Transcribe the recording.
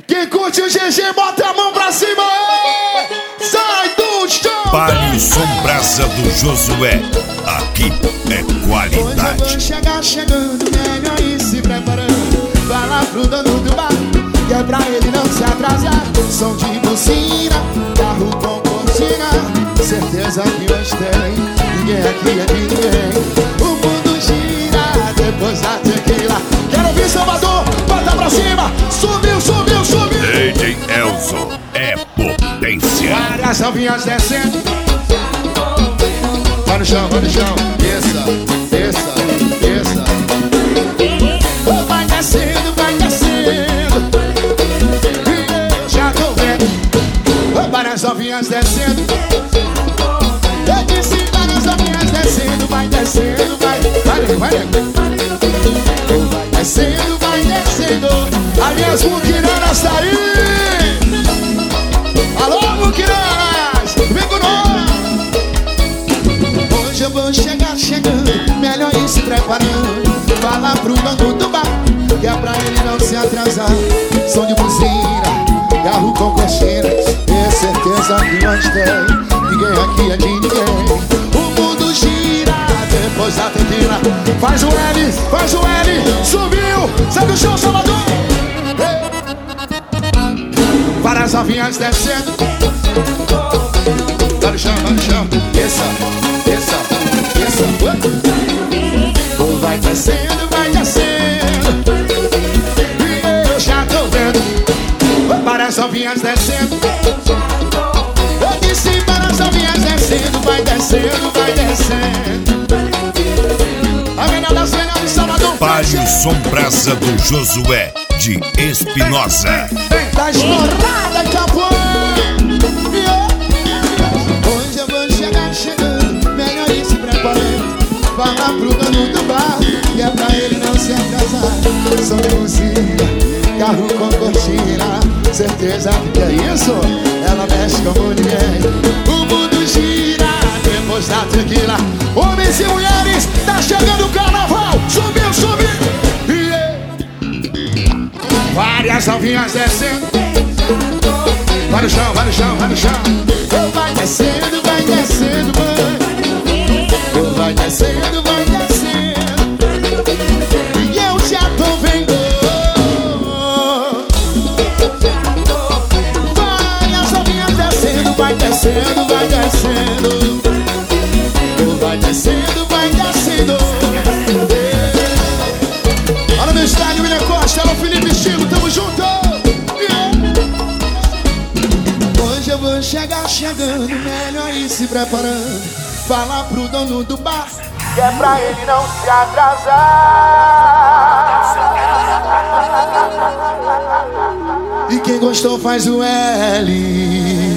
Quem curte o GG, bota a mão pra cima. Sai do chão. Baile Sombrasa do Josué. Aqui é qualidade. Hoje eu vou chegar chegando, melhor ir se preparando. Fala pro dono do bar, que é pra ele não se atrasar. Som de buzina, carro com cortina. Certeza que hoje tem, ninguém aqui é de ninguém. O mundo gira, depois da tequila. Quero ouvir Salvador, bota pra cima. Subiu, subiu, subiu. DJ Elzo é potência. Várias alvinhas descendo. Vai no chão, vai no chão. Desça, desça, desça. Vai descendo, vai descendo. Eu já tô vendo. Várias alvinhas descendo. Eu disse várias alvinhas descendo. Vai descendo, vai. Vai, vai, vai descendo, vai descendo. Ali as muquiranas tá aí. Alô, muquiranas, vem com nós. Hoje eu vou chegar chegando, melhor ir se preparando. Fala pro dono do bar, que é pra ele não se atrasar. Som de buzina, carro com cortina. Tenho certeza que nós tem, ninguém aqui é de ninguém. O mundo gira, depois da tequila. Faz o L, faz o L. Subiu, sai do chão, Salvador. Várias novinhas descendo. Vai no chão, vai no chão. Desça, desça, desça. Vai descendo, vai descendo. E eu já tô vendo. Várias novinhas descendo. Eu disse várias novinhas descendo. Vai descendo, vai descendo. A menina das velhas de Salvador. Baile Sombrasa do Josué de Espinosa. Tá estourada, Capão. Hoje eu vou chegar chegando, melhor ir se preparando. Fala pro dono do bar, que é pra ele não se atrasar. Som de buzina, carro com cortina. Certeza que é isso, ela mexe como ninguém. O mundo gira, depois da tequila. Homens e mulheres, tá chegando o carnaval. Subiu, subiu. Várias alvinhas descendo. Vai no chão, vai no chão, vai no chão. Vai descendo, vai descendo, vai. Vai descendo, vai descendo. E eu já tô vendo. Várias alvinhas descendo, vai descendo, vai descendo. Vai descendo, vai descendo. Olha meu estádio, William Costa, olha o Felipe Chico, tamo junto. Hoje eu vou chegar chegando, melhor ir se preparando. Fala pro dono do bar, que é pra ele não se atrasar. E quem gostou faz o L.